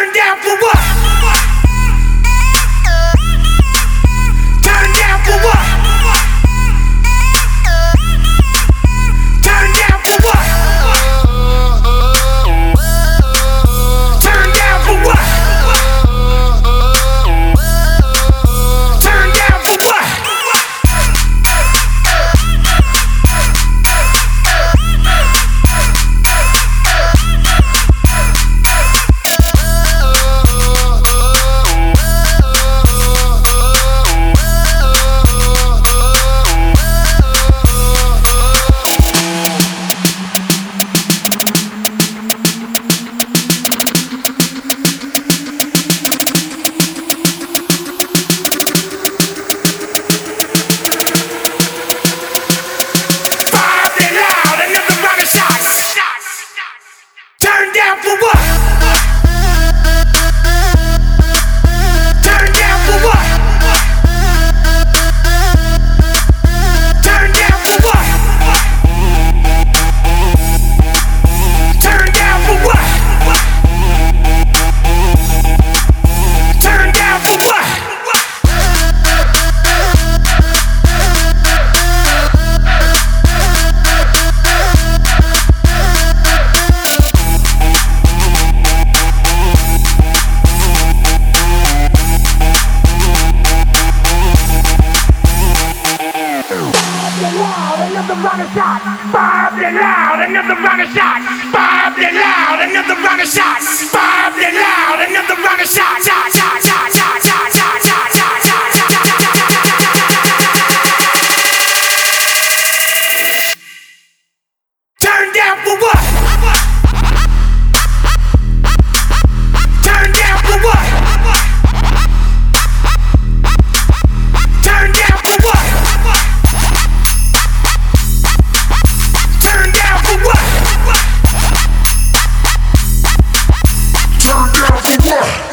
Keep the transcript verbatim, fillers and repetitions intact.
Turn down for what? Turn down for what? Turn down for what? Turn down for what? Turn down for what? Turn down for what? Turn down for what? Turn down for what? Turn down for what? Turn down for what? Another rocket shot, five it loud, another rocket shot, five it loud, another rocket shot, five it loud, another rocket shot, shot, shot, shot, shot, shot, shot, shot, shot, shot, shot. Turn down for what? Turn down for what? Turn down for what? Turn down for what? Turn down for what?